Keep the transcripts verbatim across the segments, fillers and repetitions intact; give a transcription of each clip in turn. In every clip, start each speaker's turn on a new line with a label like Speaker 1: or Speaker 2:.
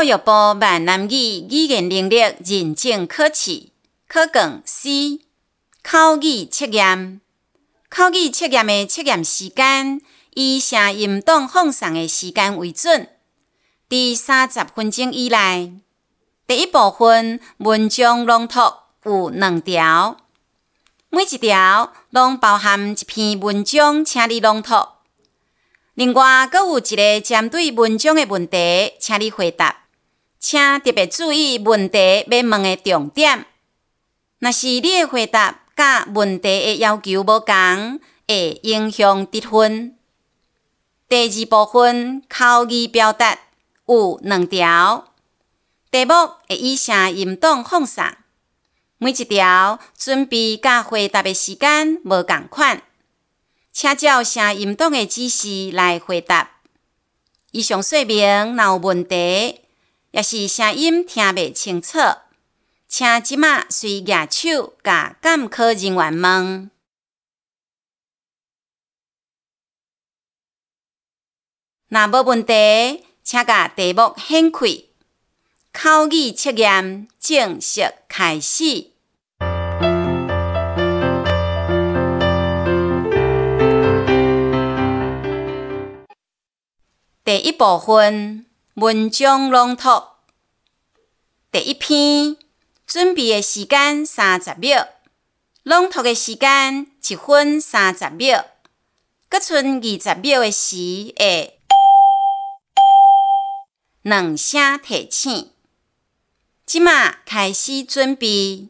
Speaker 1: 教育部闽南语语言能力认证考试考卷 C 口语测验。口语测验的测验时间以声音档放送的时间为准，伫三十分钟以内。第一部分文章朗读有两条，每一条拢包含一篇文章，请你朗读。另外，阁有一个针对文章的问题，请你回答。请特别注意问题要问的重点。若是你的回答甲问题的要求无同，会影响得分。第二部分口语表达有两条，题目会以声音档放送，每一条准备甲回答的时间无同款，请照声音档的指示来回答。以上说明若有问题，也是声音听袂清楚，请即马随举手甲监考人员问。若无问题，请甲题目掀开。口语测验正式开始。第一部分文章朗读。第一篇，准备的时间三十秒，朗读的时间一分三十秒，阁剩二十秒的时会两声提醒。即马开始准备。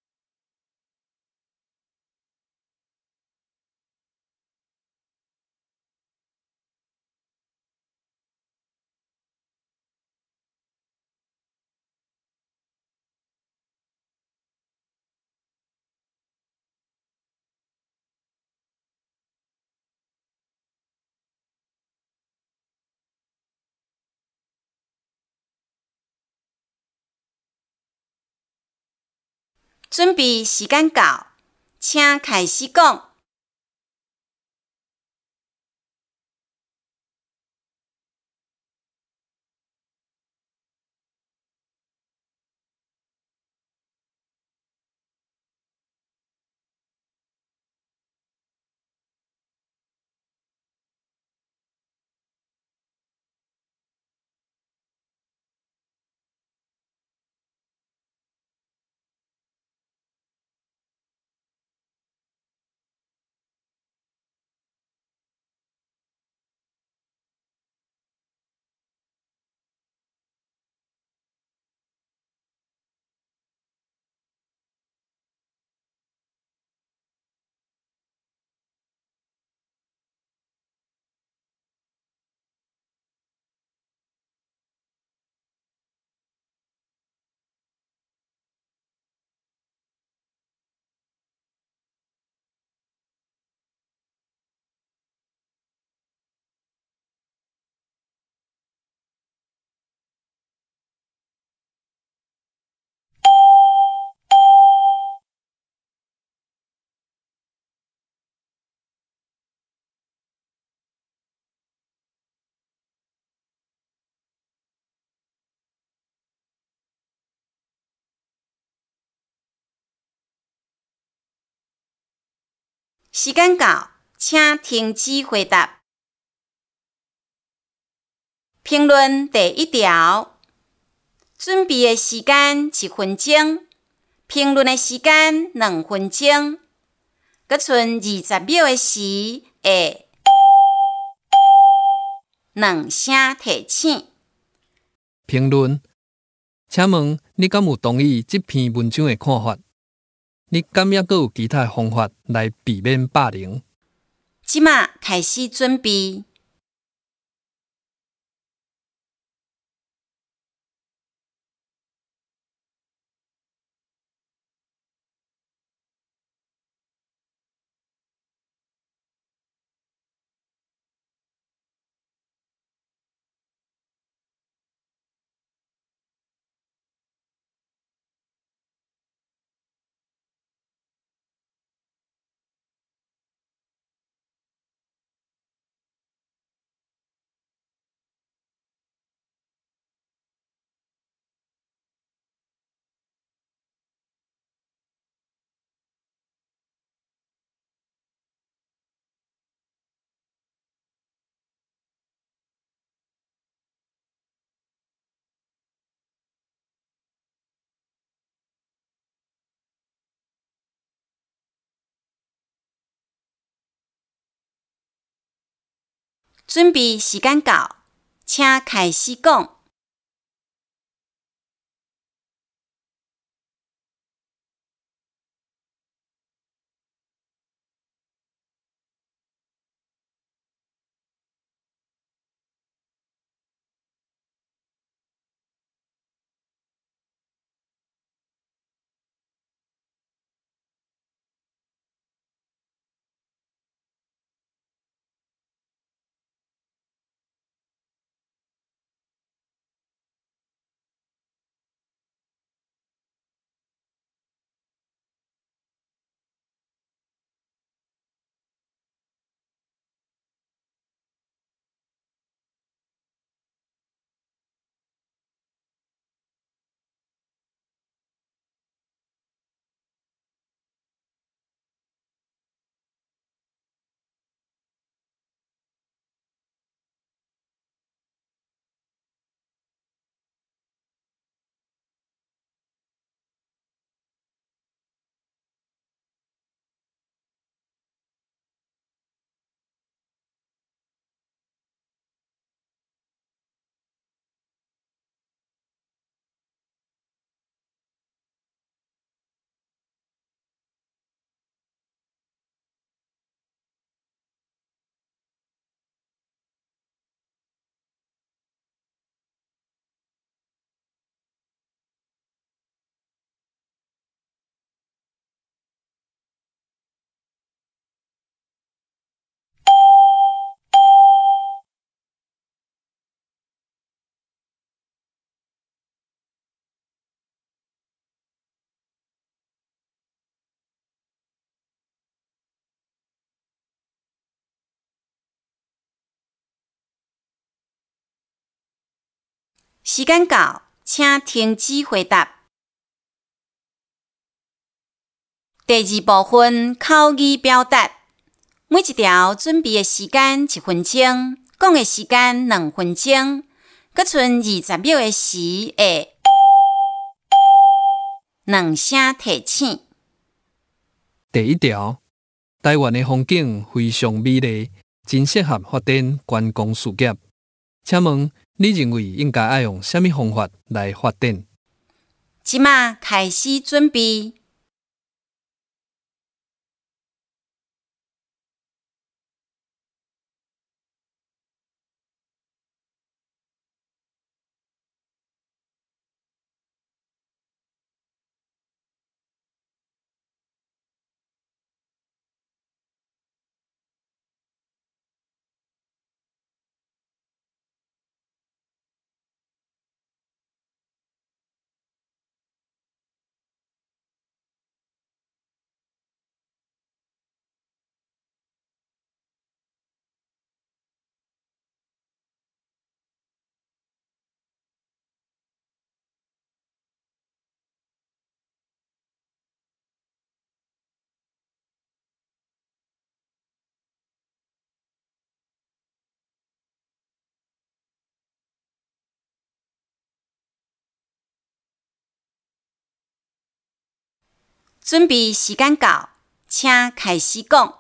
Speaker 1: 准备时间到，请开始讲。时间到，请停止回答。评论第一条，准备的时间一分钟，评论的时间两分钟，阁剩二十秒的时会两声提醒。
Speaker 2: 评论，请问你敢有同意这篇文章的看法？你敢也阁有其他方法来避免霸凌？
Speaker 1: 即马开始准备。 准备时间到，请开始讲。时间到，请停止回答。第二部分口语表达，每一条准备的时间一分钟，讲的时间两分钟，搁剩二十秒的时会两声提醒。
Speaker 2: 第一条，台湾的风景非常美丽，真适合发展观光事业。请问你认为应该要用什么方法来发展？
Speaker 1: 即马开始准备。准备时间到，请开始讲。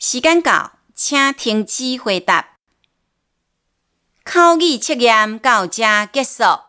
Speaker 1: 时间到，请停止回答。口语测验到这结束。